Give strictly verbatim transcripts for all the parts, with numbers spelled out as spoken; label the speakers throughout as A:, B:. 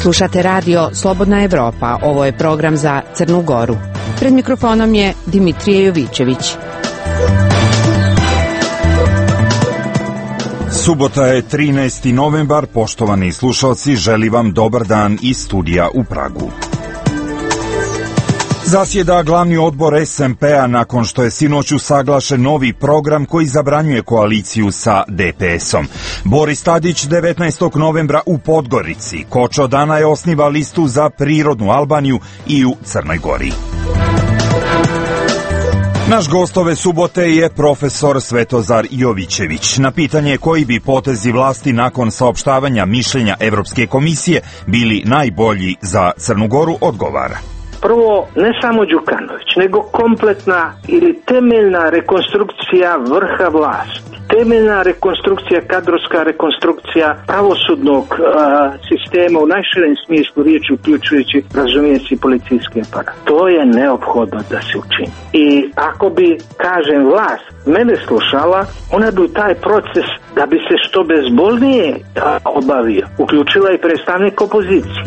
A: Slušate radio Slobodna Evropa, ovo je program za Crnu Goru. Pred mikrofonom je Dimitrije Jovićević.
B: Subota je trinaesti novembar, poštovani slušalci, želim vam dobar dan iz studija u Pragu. Zasjeda glavni odbor es em pe a nakon što je sinoć usaglašen novi program koji zabranjuje koaliciju sa de pe esom. Boris Tadić devetnaestog novembra u Podgorici. Kočo Danaj osniva listu za prirodnu Albaniju i u Crnoj Gori. Naš gost ove subote je profesor Svetozar Jovićević. Na pitanje koji bi potezi vlasti nakon saopštavanja mišljenja Evropske komisije bili najbolji za Crnu Goru odgovara.
C: Prvo, ne samo Đukanović, nego kompletna ili temeljna rekonstrukcija vrha vlasti. Temeljna rekonstrukcija, kadrovska rekonstrukcija pravosudnog uh, sistema u najširem smislu riječi, uključujući, razumijeći, policijski aparat. To je neophodno da se učini. I ako bi, kažem, vlast mene slušala, ona bi u taj proces, da bi se što bezbolnije uh, obavio, uključila i predstavnik opozicije.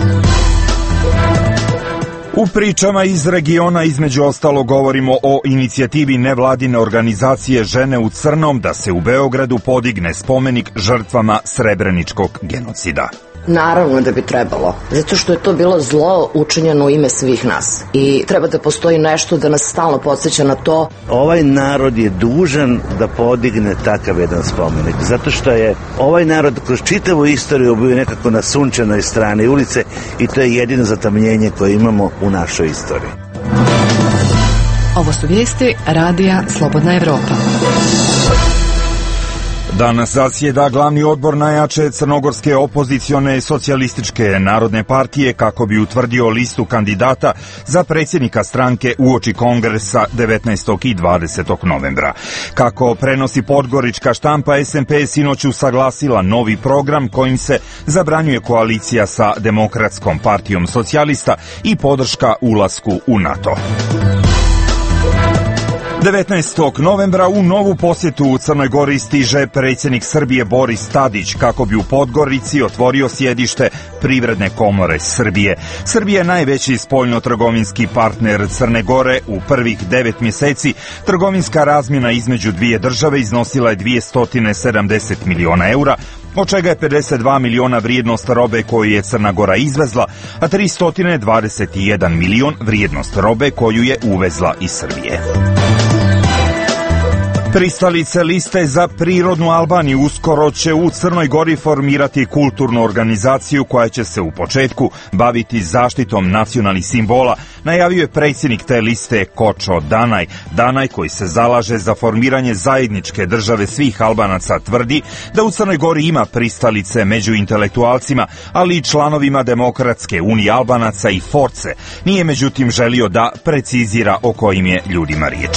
B: U pričama iz regiona između ostalo govorimo o inicijativi nevladine organizacije Žene u crnom da se u Beogradu podigne spomenik žrtvama Srebreničkog genocida.
D: Naravno da bi trebalo, zato što je to bilo zlo učinjeno u ime svih nas i treba da postoji nešto da nas stalno podsjeća na to.
E: Ovaj narod je dužan da podigne takav jedan spomenik, zato što je ovaj narod kroz čitavu istoriju bio nekako na sunčanoj strani ulice i to je jedino zatamljenje koje imamo u našoj istoriji.
A: Ovo su vijesti radija Slobodna Evropa.
B: Danas zasjeda glavni odbor najjače crnogorske opozicione socijalističke narodne partije kako bi utvrdio listu kandidata za predsjednika stranke uoči kongresa devetnaestog i dvadesetog novembra. Kako prenosi podgorička štampa, es em pe je sinoć usaglasila novi program kojim se zabranjuje koalicija sa Demokratskom partijom socijalista i podrška ulasku u NATO. devetnaestog novembra u novu posjetu u Crnoj Gori stiže predsjednik Srbije Boris Tadić kako bi u Podgorici otvorio sjedište Privredne komore Srbije. Srbija je najveći spoljno-trgovinski partner Crne Gore. U prvih devet mjeseci trgovinska razmjena između dvije države iznosila je dvjesto sedamdeset miliona eura, od čega je pedeset dva miliona vrijednost robe koju je Crna Gora izvezla, a tristo dvadeset jedan milion vrijednost robe koju je uvezla iz Srbije. Pristalice liste za prirodnu Albaniju uskoro će u Crnoj Gori formirati kulturnu organizaciju koja će se u početku baviti zaštitom nacionalnih simbola, najavio je predsjednik te liste Kočo Danaj. Danaj, koji se zalaže za formiranje zajedničke države svih Albanaca, tvrdi da u Crnoj Gori ima pristalice među intelektualcima, ali i članovima Demokratske unije Albanaca i Force. Nije međutim želio da precizira o kojim je ljudima riječ.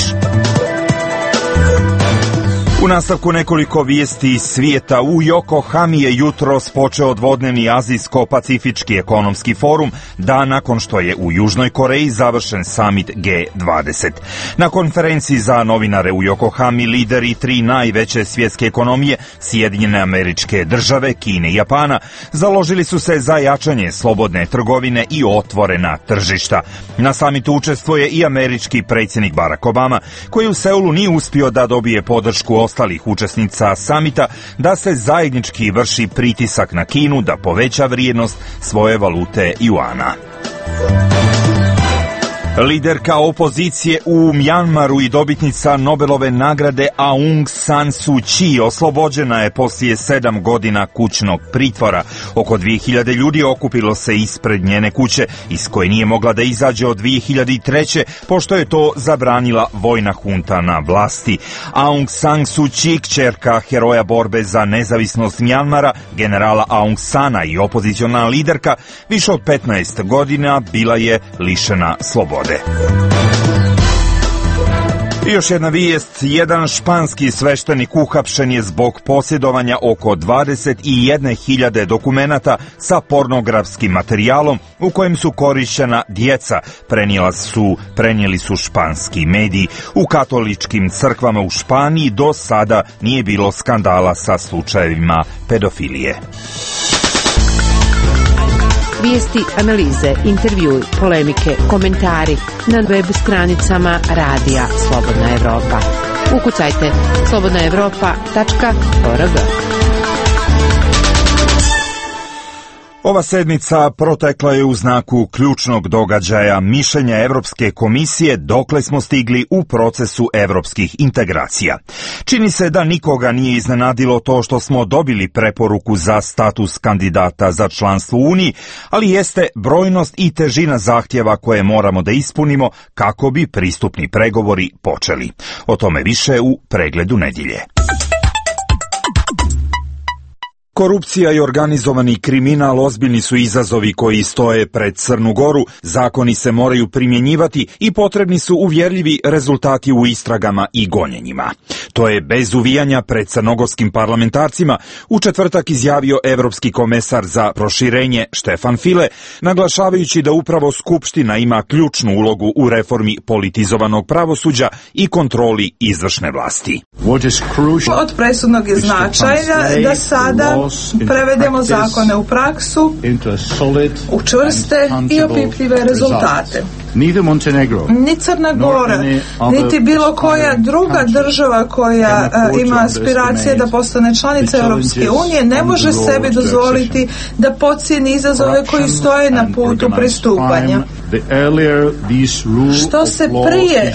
B: U nastavku nekoliko vijesti iz svijeta. U Yokohami je jutros počeo dvodnevni Azijsko-Pacifički ekonomski forum, dan nakon što je u Južnoj Koreji završen summit ge dvadeset. Na konferenciji za novinare u Yokohami lideri tri najveće svjetske ekonomije, Sjedinjene Američke Države, Kine i Japana, založili su se za jačanje slobodne trgovine i otvorena tržišta. Na summitu učestvuje i američki predsjednik Barack Obama, koji u Seulu nije uspio da dobije podršku ostalih učesnica samita da se zajednički vrši pritisak na Kinu da poveća vrijednost svoje valute juana. Liderka opozicije u Mjanmaru i dobitnica Nobelove nagrade Aung San Suu Kyi oslobođena je poslije sedam godina kućnog pritvora. Oko dvije hiljade ljudi okupilo se ispred njene kuće, iz koje nije mogla da izađe od dvije hiljade treće. pošto je to zabranila vojna hunta na vlasti. Aung San Suu Kyi, kćerka heroja borbe za nezavisnost Mjanmara, generala Aung Sana i opoziciona liderka, više od petnaest godina bila je lišena slobode. I još jedna vijest, jedan španski sveštenik uhapšen je zbog posjedovanja oko dvadeset jedne hiljade dokumenata sa pornografskim materijalom u kojem su korišćena djeca, prenijela su, prenijeli su španski mediji. U katoličkim crkvama u Španiji do sada nije bilo skandala sa slučajevima pedofilije.
A: Vijesti, analize, intervjui, polemike, komentari na web stranicama Radija Slobodna Evropa. Ukucajte slobodna evropa tačka org.
B: Ova sedmica protekla je u znaku ključnog događaja mišljenja Evropske komisije dokle smo stigli u procesu evropskih integracija. Čini se da nikoga nije iznenadilo to što smo dobili preporuku za status kandidata za članstvo u Uniji, ali jeste brojnost i težina zahtjeva koje moramo da ispunimo kako bi pristupni pregovori počeli. O tome više u pregledu nedjelje. Korupcija i organizovani kriminal ozbiljni su izazovi koji stoje pred Crnu Goru, zakoni se moraju primjenjivati i potrebni su uvjerljivi rezultati u istragama i gonjenjima. To je bez uvijanja pred crnogorskim parlamentarcima u četvrtak izjavio Evropski komesar za proširenje Štefan File, naglašavajući da upravo Skupština ima ključnu ulogu u reformi politizovanog pravosuđa i kontroli izvršne vlasti.
F: Od presudnog je značaja da sada prevedemo zakone u praksu, u čvrste i opipljive rezultate. Ni Crna Gora, niti bilo koja druga država koja ima aspiracije da postane članica Europske unije ne može sebi dozvoliti da podcijeni izazove koji stoje na putu pristupanja. Što se prije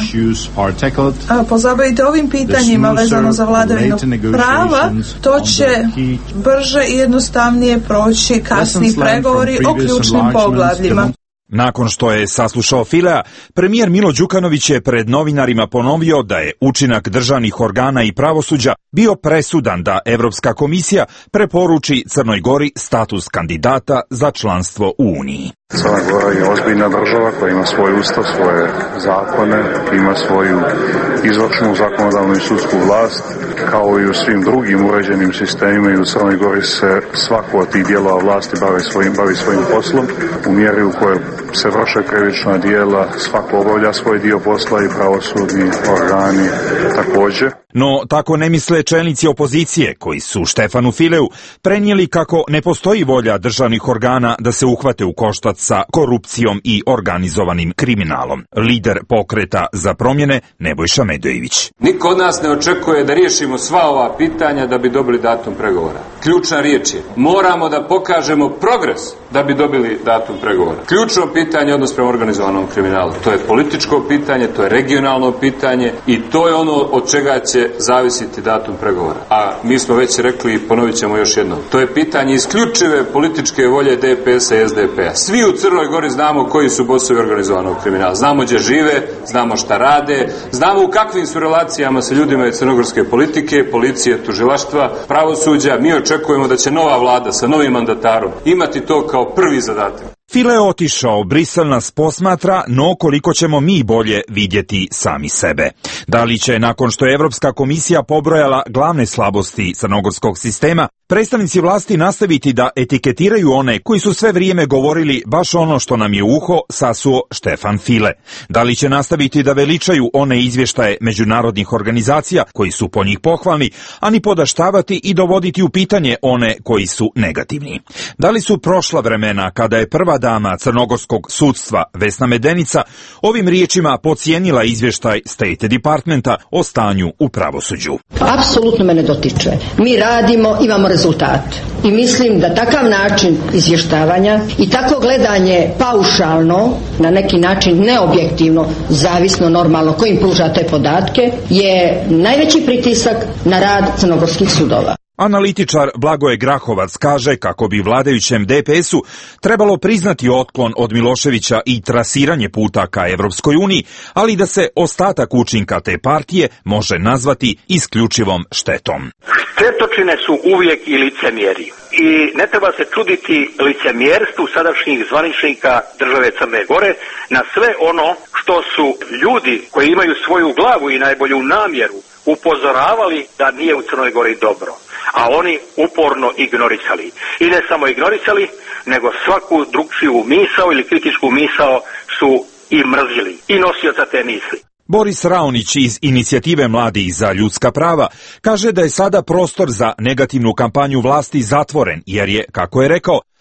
F: pozabavite ovim pitanjima vezano za vladavinu prava, to će brže i jednostavnije proći kasni pregovori o ključnim poglavljima.
B: Nakon što je saslušao Filea, premijer Milo Đukanović je pred novinarima ponovio da je učinak državnih organa i pravosuđa bio presudan da Evropska komisija preporuči Crnoj Gori status kandidata za članstvo u Uniji.
G: Crna Gora je ozbiljna država koja ima svoj ustav, svoje zakone, ima svoju izvršnu, zakonodavnu i sudsku vlast. Kao i u svim drugim uređenim sistemima i u Crnoj Gori se svako od tih dijelova vlasti bavi svojim, bavi svojim poslom. U mjeri u kojoj se vrše krivična dijela, svako obavlja svoj dio posla i pravosudni organi također.
B: No, tako ne misle čelnici opozicije, koji su Štefanu Fileu prenijeli kako ne postoji volja državnih organa da se uhvate u koštac sa korupcijom i organizovanim kriminalom. Lider pokreta za promjene Nebojša Medojević.
H: Niko od nas ne očekuje da riješimo sva ova pitanja da bi dobili datum pregovora. Ključna riječ je, moramo da pokažemo progres da bi dobili datum pregovora. Ključno pitanje je odnos prema organizovanom kriminalu. To je političko pitanje, to je regionalno pitanje i to je ono od čega će zavisiti datum pregovora. A mi smo već rekli i ponovit ćemo još jednom. To je pitanje isključive političke volje D P S-a i S D P-a. Svi u Crnoj Gori znamo koji su bosovi organizovanog kriminala. Znamo gdje žive, znamo šta rade, znamo u kakvim su relacijama sa ljudima iz crnogorske politike, policije, tužilaštva, pravosuđa. Mi očekujemo da će nova vlada sa novim mandatarom imati to kao prvi zadatak.
B: File je otišao, Brisel nas posmatra, no koliko ćemo mi bolje vidjeti sami sebe. Da li će, nakon što je Evropska komisija pobrojala glavne slabosti crnogorskog sistema, predstavnici vlasti nastaviti da etiketiraju one koji su sve vrijeme govorili baš ono što nam je u uho sasuo Štefan File? Da li će nastaviti da veličaju one izvještaje međunarodnih organizacija koji su po njih pohvalni, a ni podaštavati i dovoditi u pitanje one koji su negativni? Da li su prošla vremena kada je prva dama crnogorskog sudstva Vesna Medenica ovim riječima podcijenila izvještaj State Departmenta o stanju u pravosuđu?
I: Apsolutno me ne dotiče. Mi radimo, imamo rezultate. I mislim da takav način izvještavanja i tako gledanje paušalno, na neki način neobjektivno, zavisno normalno kojim pruža te podatke, je najveći pritisak na rad crnogorskih sudova.
B: Analitičar Blagoje Grahovac kaže kako bi vladajućem D P S-u trebalo priznati otklon od Miloševića i trasiranje puta ka Evropskoj uniji, ali da se ostatak učinka te partije može nazvati isključivom štetom.
J: Štetočine su uvijek i licemjeri. I ne treba se čuditi licemjerstvu sadašnjih zvaničnika države Crne Gore na sve ono što su ljudi koji imaju svoju glavu i najbolju namjeru upozoravali da nije u Crnoj Gori dobro, a oni uporno ignorisali. I ne samo ignorisali, nego svaku drugčiju misao ili kritičku misao su i mrzili i nosioca te misli.
B: Boris Raonić iz Inicijative mladih za ljudska prava kaže da je sada prostor za negativnu kampanju vlasti zatvoren, jer je, kako je rekao,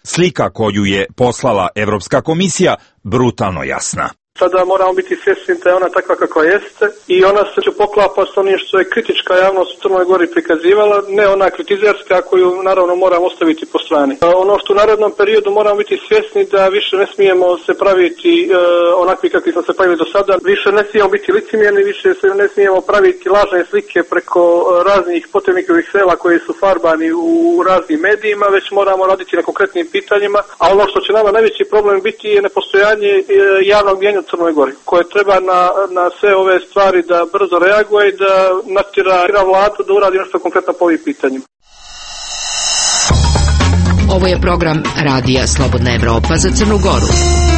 B: Slika koju je poslala Evropska komisija brutalno jasna.
K: Sada moramo biti svjesni da je ona takva kakva jeste i ona se će poklapa s onim što je kritička javnost u Crnoj Gori prikazivala, ne ona kritizerska koju naravno moramo ostaviti po strani. Ono što u narednom periodu moramo biti svjesni da više ne smijemo se praviti e, onakvi kakvi smo se pravili do sada, više ne smijemo biti licemjerni, više se ne smijemo praviti lažne slike preko raznih potemnikovih sela koji su farbani u raznim medijima, već moramo raditi na konkretnim pitanjima, a ono što će nama najveći problem biti je nepostojanje e, javnog mnijenja Crnoj Gori, koje treba na, na sve ove stvari da brzo reaguje i da natjera vladu da uradi nešto konkretno po ovim pitanjima.
A: Ovo je program Radija Slobodna Evropa za Crnu Goru.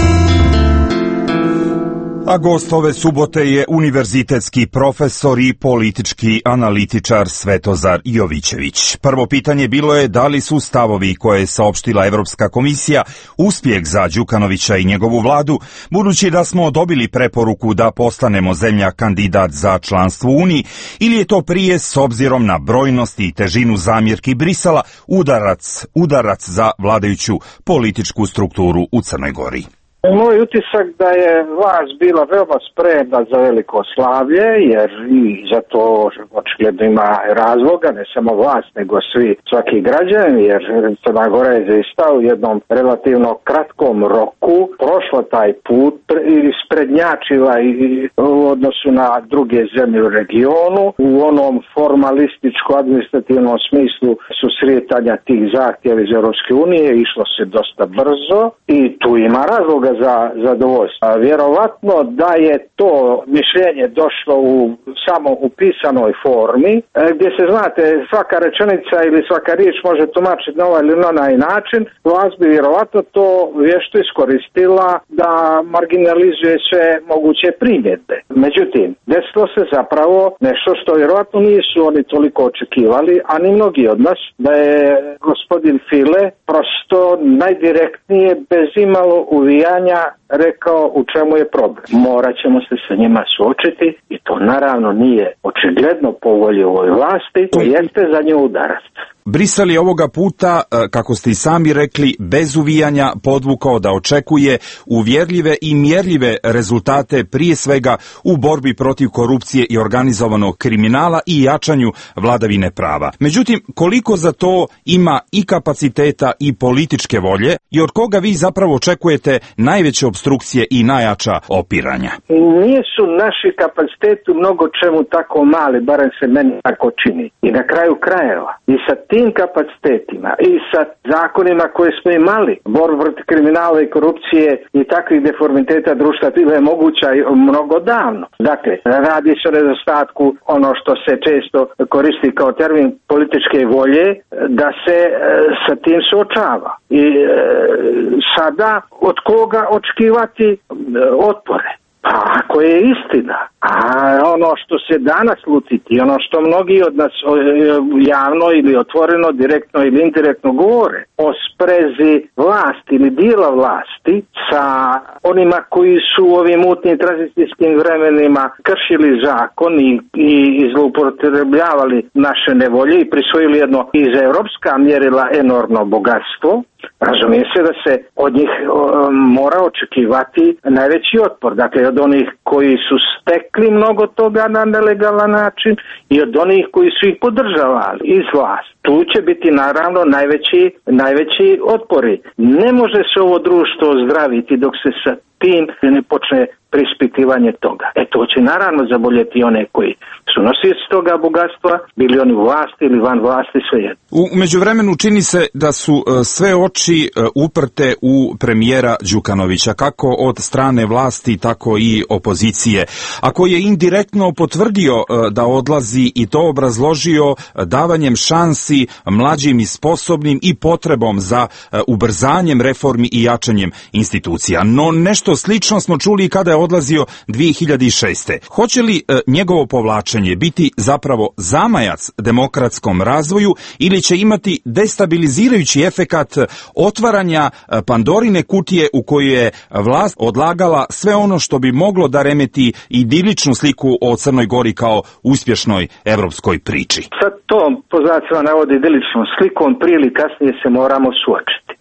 B: A gost ove subote je univerzitetski profesor i politički analitičar Svetozar Jovićević. Prvo pitanje bilo je da li su stavovi koje je saopštila Evropska komisija uspjeh za Đukanovića i njegovu vladu, budući da smo dobili preporuku da postanemo zemlja kandidat za članstvo u Uniji, ili je to prije, s obzirom na brojnost i težinu zamjerki Brisela, udarac, udarac za vladajuću političku strukturu u Crnoj Gori.
C: Moj utisak da je vlast bila veoma spremna za veliko slavlje, jer i za to očigledno ima razloga, ne samo vlast, nego svi, svaki građanin, jer Crna Gora je zaista u jednom relativno kratkom roku prošla taj put i sprednjačila i u odnosu na druge zemlje u regionu. U onom formalističko-administrativnom smislu susretanja tih zahtjeva iz Europske unije išlo se dosta brzo i tu ima razloga za zadovoljstvo. Vjerovatno da je to mišljenje došlo u samo u pisanoj formi, gdje se, znate, svaka rečenica ili svaka riječ može tumačiti na ovaj ili na onaj način, vlast bi vjerovatno to vješto iskoristila da marginalizuje sve moguće primjedbe. Međutim, desilo se zapravo nešto što vjerovatno nisu oni toliko očekivali, a ni mnogi od nas, da je gospodin File prosto najdirektnije, bez imalo uvijanja, rekao u čemu je problem. Morat ćemo se sa njima suočiti i to naravno nije očigledno po volji ovoj vlasti, to jeste za nju udarac.
B: Brisel je ovoga puta, kako ste i sami rekli, bez uvijanja podvukao da očekuje uvjerljive i mjerljive rezultate, prije svega u borbi protiv korupcije i organizovanog kriminala i jačanju vladavine prava. Međutim, koliko za to ima i kapaciteta i političke volje i od koga vi zapravo očekujete najveće opstrukcije i najjača opiranja?
C: Nisu naši kapaciteti u mnogo čemu tako mali, barem se meni tako čini. I na kraju krajeva, i sa tim kapacitetima i sa zakonima koje smo imali, borba protiv kriminala i korupcije i takvih deformiteta društva bila je moguća mnogo davno. Dakle, radi se o nedostatku ono što se često koristi kao termin političke volje, da se e, sa tim suočava. I e, sada od koga očekivati e, otpore? Pa ako je istina, a ono što se danas lutiti, ono što mnogi od nas javno ili otvoreno, direktno ili indirektno govore o sprezi vlasti ili dijela vlasti sa onima koji su u ovim mutnim tranzicijskim vremenima kršili zakon i, i zloupotrebljavali naše nevolje i prisvojili jedno iz europska mjerila enormno bogatstvo, razumije se da se od njih o, mora očekivati najveći otpor. Dakle, od onih koji su stekli mnogo toga na nelegalan način i od onih koji su ih podržavali iz vlasti. Tu će biti naravno najveći, najveći otpori. Ne može se ovo društvo ozdraviti dok se sa tim ne počne preispitivanje toga. E to će naravno zaboljeti one koji su nosioci toga bogatstva, bili oni u vlasti ili van vlasti, svejedno.
B: U međuvremenu čini se da su sve oči uprte u premijera Đukanovića, kako od strane vlasti, tako i opozicije, a koji je indirektno potvrdio da odlazi i to obrazložio davanjem šansi mlađim i sposobnim i potrebom za ubrzanjem reformi i jačanjem institucija. No nešto slično smo čuli kada je odlazio dvije hiljade šeste. Hoće li e, njegovo povlačenje biti zapravo zamajac demokratskom razvoju ili će imati destabilizirajući efekat otvaranja Pandorine kutije u kojoj je vlast odlagala sve ono što bi moglo da remeti idiličnu sliku o Crnoj Gori kao uspješnoj evropskoj priči?
C: Sa tom, po znacima navodi, idiličnom slikom prije ili kasnije se moramo suočiti.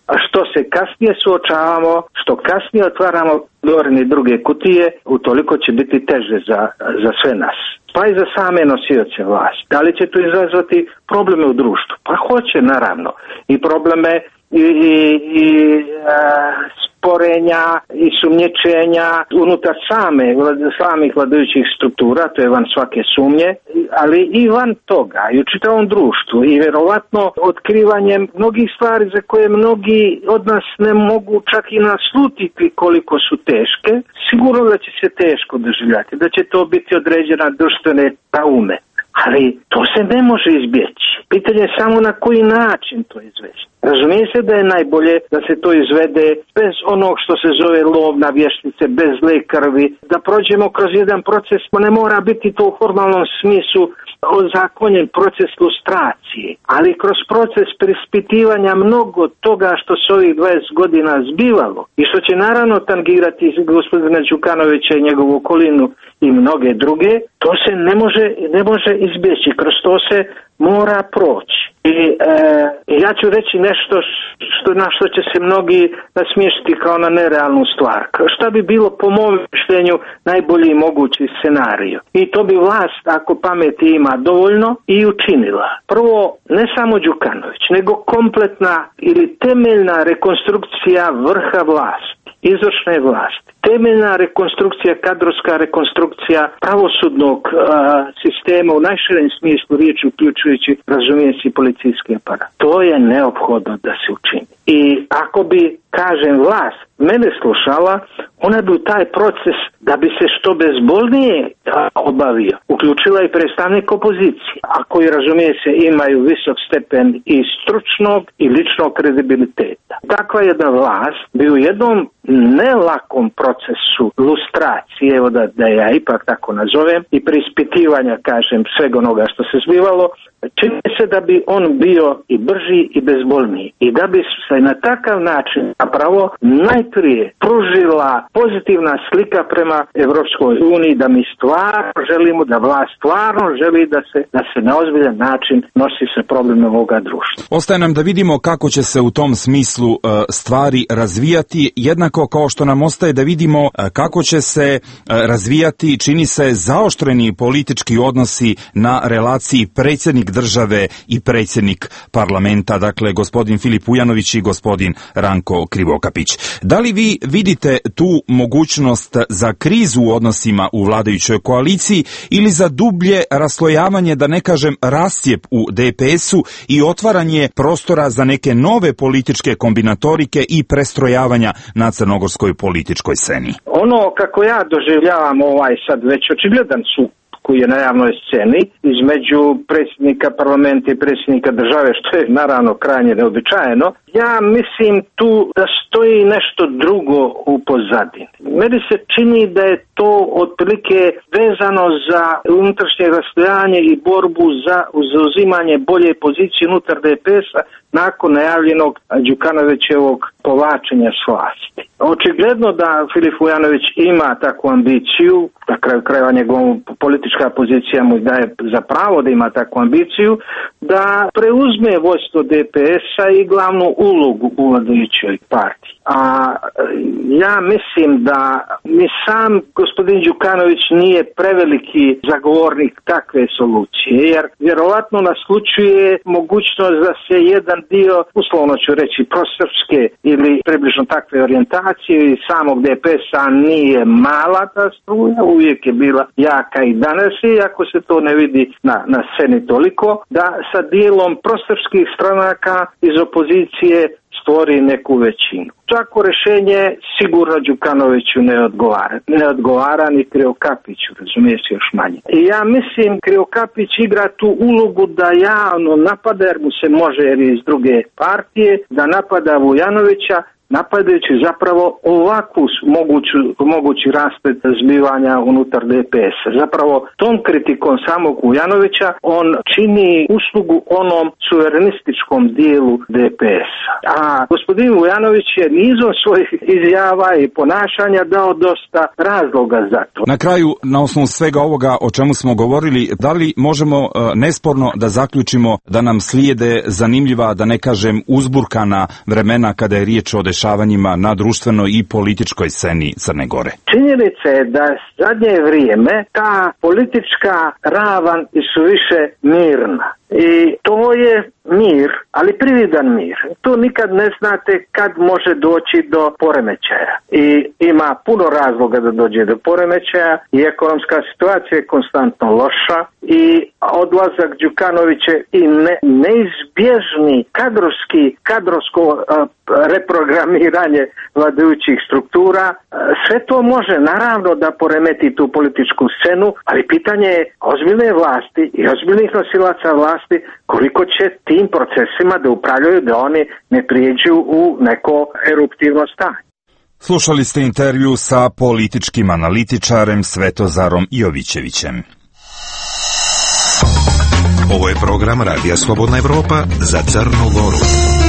C: a što se kasnije suočavamo, što kasnije otvaramo dorne druge kutije, utoliko će biti teže za, za sve nas. Pa i za same nosioce vlasti. Da li će to izazvati probleme u društvu? Pa hoće, naravno. I probleme i, i, i a, sporenja i sumnječenja unutar same, samih vladajućih struktura, to je van svake sumnje, ali i van toga, i u čitavom društvu, i vjerovatno otkrivanjem mnogih stvari za koje mnogi od nas ne mogu čak i naslutiti koliko su teške, sigurno da će se teško doživljati, da će to biti određena društvene traume. Ali to se ne može izbjeći. Pitanje je samo na koji način to izvesti. Razumije se da je najbolje da se to izvede bez onog što se zove lov na vještice, bez zle krvi, da prođemo kroz jedan proces, pa ne mora biti to u formalnom smislu ozakonjen proces lustracije, ali kroz proces preispitivanja mnogo toga što se ovih dvadeset godina zbivalo i što će naravno tangirati gospodina Đukanovića i njegovu okolinu i mnoge druge, to se ne može, ne može izbjeći, kroz to se mora proći. I e, ja ću reći nešto što, na što će se mnogi nasmiješiti kao na nerealnu stvar. Šta bi bilo po mom mišljenju najbolji mogući scenarij? I to bi vlast, ako pameti ima dovoljno, i učinila. Prvo, ne samo Đukanović, nego kompletna ili temeljna rekonstrukcija vrha vlasti, izvršne vlasti. Temeljna rekonstrukcija, kadrovska rekonstrukcija pravosudnog a, sistema u najširem smislu riječi, uključujući, razumije se, policijski aparat. To je neophodno da se učini. I ako bi, kažem, vlast mene slušala, ona bi u taj proces, da bi se što bezbolnije obavio, uključila i predstavnik opozicije, a koji, razumije se, imaju visok stepen i stručnog i ličnog kredibiliteta. Takva jedna vlast bi u jednom nelakom procesu lustracije, evo da, da ja ipak tako nazovem, i preispitivanja, kažem, svega onoga što se zbivalo, čini se da bi on bio i brži i bezbolniji. I da bi se na takav način zapravo najprije pružila pozitivna slika prema Evropskoj uniji, da mi stvarno želimo, da vlast stvarno želi da se, da se na ozbiljan način nosi sa problemom ovoga društva.
B: Ostaje nam da vidimo kako će se u tom smislu uh, stvari razvijati, jednako kao što nam ostaje da vidimo uh, kako će se uh, razvijati, čini se, zaoštreni politički odnosi na relaciji predsjednik države i predsjednik parlamenta, dakle gospodin Filip Ujanović i gospodin Ranko Krivokapić. Da li vi vidite tu mogućnost za krizu u odnosima u vladajućoj koaliciji ili za dublje raslojavanje, da ne kažem rascijep u D P S-u i otvaranje prostora za neke nove političke kombinatorike i prestrojavanja na crnogorskoj političkoj sceni?
C: Ono kako ja doživljavam ovaj sad već očigledan sukob koji je na javnoj sceni između predsjednika parlamenta i predsjednika države, što je naravno krajnje neobičajeno, ja mislim tu da stoji nešto drugo u pozadini. Meni se čini da je to otprilike vezano za unutrašnje rastojanje i borbu za zauzimanje bolje pozicije unutar D P S-a nakon najavljenog Đukanovićevog povlačenja s vlasti. Očigledno da Filip Ujanović ima takvu ambiciju, na kraju krajeva njegova politička pozicija mu daje za pravo da ima takvu ambiciju, da preuzme vodstvo D P S-a i glavnu ulogu u vladajućoj partiji. A ja mislim da ni sam gospodin Đukanović nije preveliki zagovornik takve solucije, jer vjerovatno naslučuje mogućnost da se jedan dio, uslovno ću reći, prosrpske ili približno takve orijentacije i samog D P S-a nije mala ta struja, uvijek je bila jaka i danas, i ako se to ne vidi na, na sceni toliko, da sa dijelom prosrpskih stranaka iz opozicije stvori neku većinu. Čako rješenje sigurno Đukanoviću ne odgovara. Ne odgovara ni Krivokapiću, razumije se, još manje. I ja mislim Krivokapić igra tu ulogu da javno napada, jer mu se može, jer je iz druge partije, da napada Vujanovića, napadajući zapravo ovakvu moguću, mogući rasplet zbivanja unutar D P S-a. Zapravo tom kritikom samog Vujanovića on čini uslugu onom suverenističkom dijelu D P S-a. A gospodin Vujanović je nizom svojih izjava i ponašanja dao dosta razloga za to.
B: Na kraju, na osnovu svega ovoga o čemu smo govorili, da li možemo uh, nesporno da zaključimo da nam slijede zanimljiva, da ne kažem uzburkana vremena kada je riječ o dešavanjima na društvenoj i političkoj sceni Crne Gore?
C: Činjenica je da zadnje vrijeme ta politička ravan i suviše mirna. I to je mir, ali prividan mir. Tu nikad ne znate kad može doći do poremećaja. I ima puno razloga da dođe do poremećaja i ekonomska situacija je konstantno loša i odlazak Đukanovića i ne, neizbježni kadrovski, kadrovsko uh, reprogramiranje vladajućih struktura, uh, sve to može naravno da poremeti tu političku scenu, ali pitanje je ozbiljne vlasti i ozbiljnih nosilaca vlasti koliko će tim procesima da upravljaju da oni ne prijeđu u neko eruptivno stanje.
B: Slušali ste intervju sa političkim analitičarem Svetozarom Jovićevićem.
L: Ovo je program Radija Slobodna Evropa za Crnu Goru.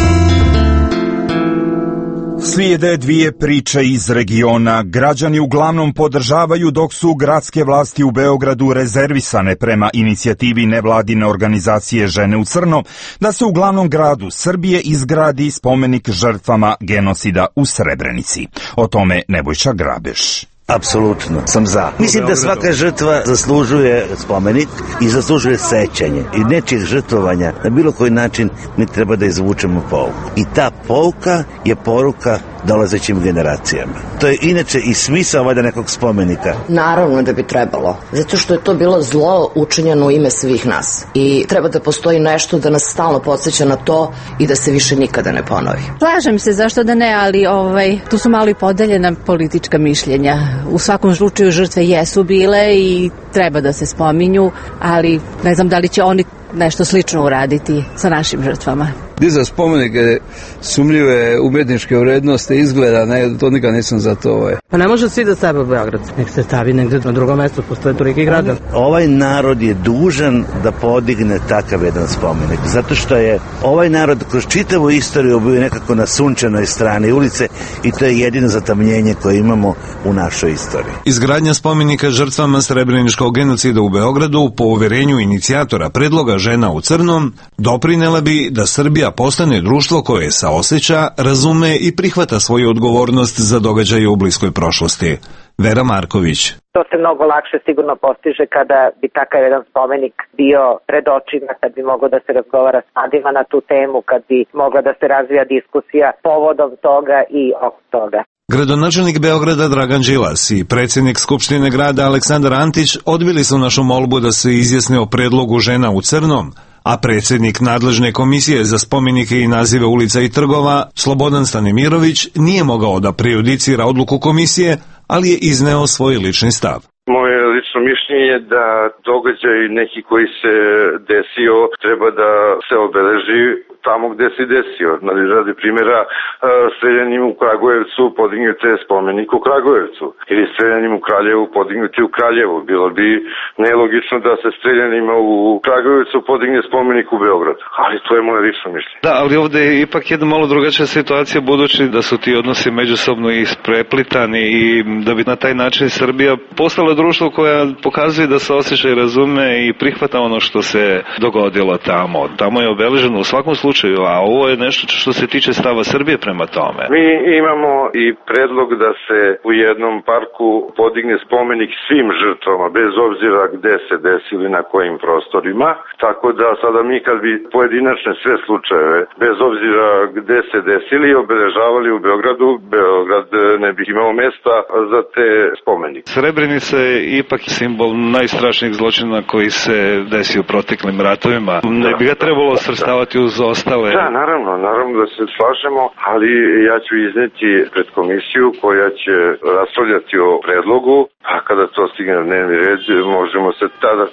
B: Slijede dvije priče iz regiona. Građani uglavnom podržavaju dok su gradske vlasti u Beogradu rezervisane prema inicijativi nevladine organizacije Žene u crnom da se u glavnom gradu Srbije izgradi spomenik žrtvama genocida u Srebrenici. O tome Nebojša Grabeš.
E: Apsolutno sam za. Mislim da svaka žrtva zaslužuje spomenik i zaslužuje sećanje i nečijeg žrtvovanja na bilo koji način mi treba da izvučemo pouku. I ta pouka je poruka dolazećim generacijama. To je inače i smisao valjda nekog spomenika.
D: Naravno da bi trebalo, zato što je to bilo zlo učinjeno u ime svih nas i treba da postoji nešto da nas stalno podsjeća na to i da se više nikada ne ponovi.
M: Slažem se, zašto da ne, ali ovaj, tu su malo i podeljena politička mišljenja. U svakom slučaju žrtve jesu bile i treba da se spominju, ali ne znam da li će oni nešto slično uraditi sa našim žrtvama.
N: Za spomenike sumljive umetničke vrednosti izgleda, ne, to nikad nisam za to. Ovaj.
O: Pa ne može svi da sebe u Beograd, nek se stavi negde na drugom mjestu, postoje toliki grada.
E: Ovaj narod je dužan da podigne takav jedan spomenik, zato što je ovaj narod kroz čitavu istoriju bio nekako na sunčanoj strani ulice i to je jedino zatamnjenje koje imamo u našoj istoriji.
L: Izgradnja spomenika žrtvama srebreničkog genocida u Beogradu, po uvjerenju inicijatora predloga Žena u crnom, doprinela bi da Srbija postane društvo koje saoseća, razume i prihvata svoju odgovornost za događaje u bliskoj prošlosti. Vera Marković.
P: To se mnogo lakše sigurno postiže kada bi takav jedan spomenik bio pred očima, kad bi moglo da se razgovara s mladima na tu temu, kad bi mogla da se razvija diskusija povodom toga i oko toga.
L: Gradonačelnik Beograda Dragan Đilas i predsjednik Skupštine grada Aleksandar Antić odbili su našu molbu da se izjasne o predlogu Žena u crnom, a predsjednik nadležne komisije za spomenike i nazive ulica i trgova, Slobodan Stanimirović, nije mogao da prejudicira odluku komisije, ali je izneo svoj lični stav.
Q: Moje lično mišljenje je da događaj neki koji se desio treba da se obeleži tamo gde se desio. Radi primjera, streljanjem u Kragujevcu podignute spomenik u Kragujevcu ili streljanjem u Kraljevu podignuti u Kraljevu. Bilo bi nelogično da se streljanjima u Kragujevcu podigne spomenik u Beogradu. Ali to je moje lično mišljenje.
N: Da, ali ovdje je ipak jedna malo drugačija situacija budući da su ti odnosi međusobno ispreplitani i da bi na taj način Srbija postala društvo koja pokazuje da se osjeća i razume i prihvata ono što se dogodilo tamo. Tamo je obeleženo u svakom slučaju, a ovo je nešto što se tiče stava Srbije prema tome.
Q: Mi imamo i predlog da se u jednom parku podigne spomenik svim žrtvama, bez obzira gde se desili, na kojim prostorima. Tako da sada mi kad bi pojedinačne sve slučajeve, bez obzira gde se desili, obeležavali u Beogradu, Beograd ne bi imao mesta za te spomenike.
N: Srebrenica je ipak simbol najstrašnijeg zločina koji se desio u proteklim ratovima. Ne bi ga trebalo svrstavati uz ostale.
Q: Da, naravno, naravno da se slažemo, ali ja ću izneti pred komisiju koja će raspravljati o predlogu, a kada to stigne na dnevni red, možemo se tada čuti.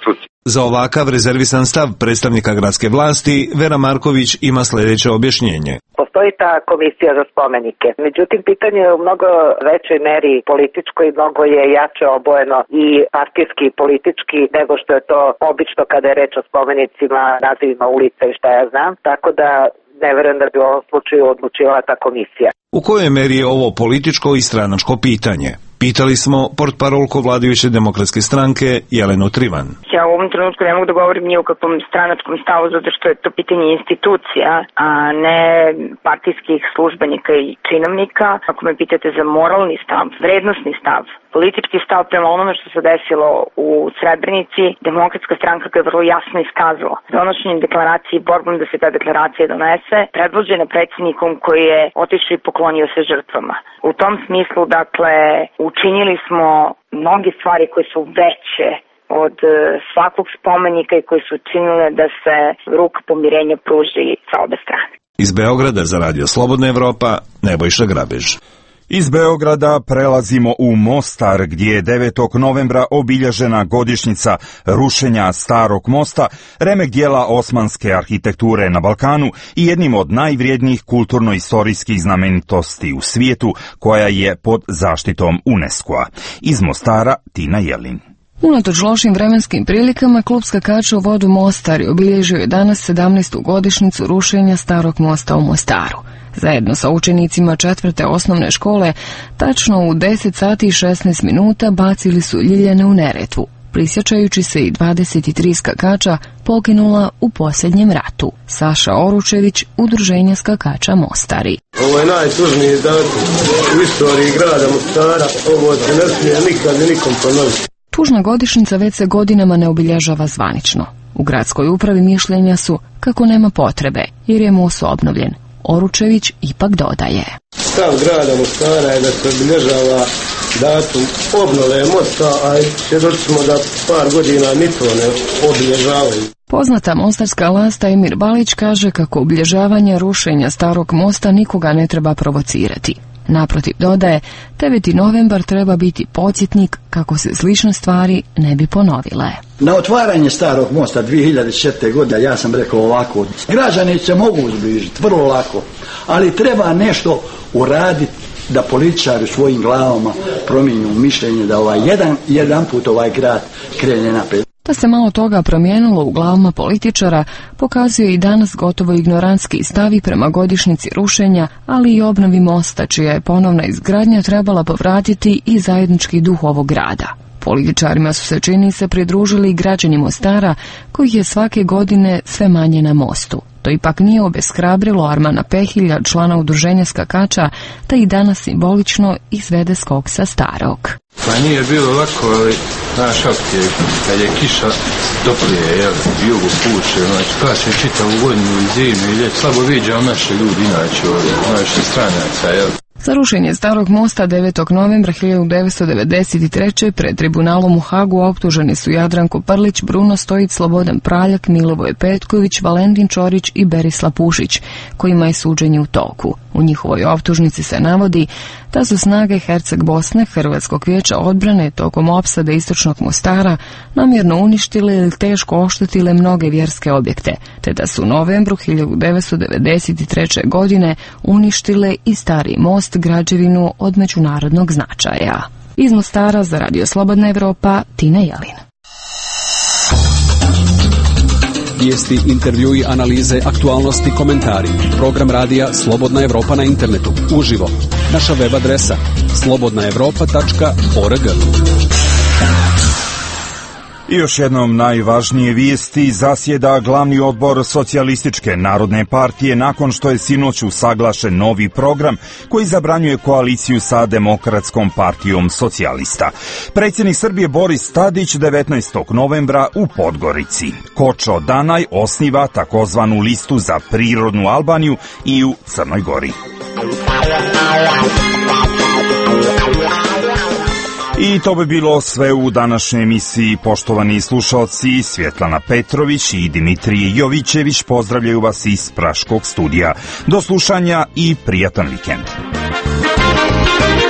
L: Za ovakav rezervisan stav predstavnika gradske vlasti Vera Marković ima sljedeće objašnjenje.
P: Postoji ta komisija za spomenike. Međutim, pitanje je u mnogo većoj meri političko i mnogo je jače obojeno i partijski i politički nego što je to obično kada je reč o spomenicima, nazivima ulica i šta ja znam. Tako da ne verujem da bi u ovom slučaju odlučivala ta komisija.
L: U kojoj meri je ovo političko i stranačko pitanje? Pitali smo portparolku vladajuće demokratske stranke Jelenu Trivan.
R: Ja u ovom trenutku ne mogu da govorim ni o kakvom stranačkom stavu, zato što je to pitanje institucija, a ne partijskih službenika i činovnika. Ako me pitate za moralni stav, vrednosni stav, politički stav prema onome što se desilo u Srebrenici, demokratska stranka ga je vrlo jasno iskazala. Donošenjem deklaracije i borbom da se ta deklaracija donese, predvođena predsjednikom koji je otišao i poklonio se žrtvama. U tom smislu, dakle, učinili smo mnoge stvari koje su veće od svakog spomenika i koje su učinile da se ruka pomirenja pruži sa obe strane.
L: Iz Beograda za Radio Slobodna Evropa, Nebojša Grabež.
B: Iz Beograda prelazimo u Mostar, gdje je devetog novembra obilježena godišnjica rušenja Starog mosta, remek dijela osmanske arhitekture na Balkanu i jednim od najvrijednijih kulturno-istorijskih znamenitosti u svijetu, koja je pod zaštitom UNESCO-a. Iz Mostara, Tina Jelin.
S: Unatoč lošim vremenskim prilikama, klub skakača u vodu Mostar obilježio je danas sedamnaestu godišnjicu rušenja Starog mosta u Mostaru. Zajedno sa učenicima četvrte osnovne škole, tačno u deset sati i šesnaest minuta bacili su ljiljane u Neretvu, prisjećajući se i dvadeset tri skakača poginula u posljednjem ratu. Saša Oručević, Udruženje skakača Mostari.
T: Ovo je najtužniji datum u istoriji grada Mostara, ovo se ne smije nikad i nikom ponoviti.
S: Tužna godišnjica već se godinama ne obilježava zvanično. U gradskoj upravi mišljenja su kako nema potrebe, jer je most obnovljen. Oručević ipak dodaje.
T: Stav grada Mostara je da se obilježava datum obnove mosta, a svjedoci smo da par godina ni to ne obilježavaju.
S: Poznata mostarska lasta Emir Balić kaže kako obilježavanje rušenja Starog mosta nikoga ne treba provocirati. Naprotiv, dodaje, deveti novembar treba biti podsjetnik kako se slične stvari ne bi ponovile.
U: Na otvaranje Starog mosta dvije hiljade četvrte. godine ja sam rekao ovako, građani se mogu uzbližiti vrlo lako, ali treba nešto uraditi da političari u svojim glavama promijenu mišljenje da ovaj jedan, jedan put ovaj grad krene naprijed.
S: Da se malo toga promijenilo u glavama političara, pokazuje i danas gotovo ignorantski stavi prema godišnjici rušenja, ali i obnovi mosta, čija je ponovna izgradnja trebala povratiti i zajednički duh ovog grada. Političarima su se, čini se, pridružili i građani Mostara, kojih je svake godine sve manje na mostu. To ipak nije obeshrabrilo Armana Pehilja, člana Udruženja skakača, da i danas simbolično izvede skok sa Starog.
V: Pa nije bilo lako, ali naš opet, kad je kiša toplije, jel, jugu puše, znači kasnije čitavu godinu i zime i ljet, slabo viđao naše ljudi, inače ovdje, naše stranaca, jel.
S: Za rušenje Starog mosta devetog novembra hiljadu devetsto devedeset treće. pred tribunalom u Hagu optuženi su Jadranko Prlić, Bruno Stojić, Slobodan Praljak, Milivoj Petković, Valentin Čorić i Berislav Pušić, kojima je suđenje u toku. U njihovoj optužnici se navodi da su snage Herceg Bosne, Hrvatskog vijeća odbrane, tokom opsade istočnog Mostara namjerno uništile ili teško oštetile mnoge vjerske objekte, te da su u novembru hiljadu devetsto devedeset treće. godine uništile i stari most, građevinu od međunarodnog značaja. Iz Mostara za Radio Slobodna Evropa, Tina Jelin.
W: Vijesti, intervjui, analize, aktualnosti, komentari. Program radija Slobodna Evropa na internetu. Uživo. Naša web adresa slobodna evropa tačka org.
B: I još jednom najvažnije vijesti. Zasjeda glavni odbor Socijalističke narodne partije nakon što je sinoć usaglašen novi program koji zabranjuje koaliciju sa Demokratskom partijom socijalista. Predsjednik Srbije Boris Tadić devetnaestog novembra u Podgorici. Kočo Danaj osniva takozvanu listu za prirodnu Albaniju i u Crnoj Gori. I to bi bilo sve u današnjoj emisiji. Poštovani slušalci, Svjetlana Petrović i Dimitrije Jovićević pozdravljaju vas iz Praškog studija. Do slušanja i prijatan vikend.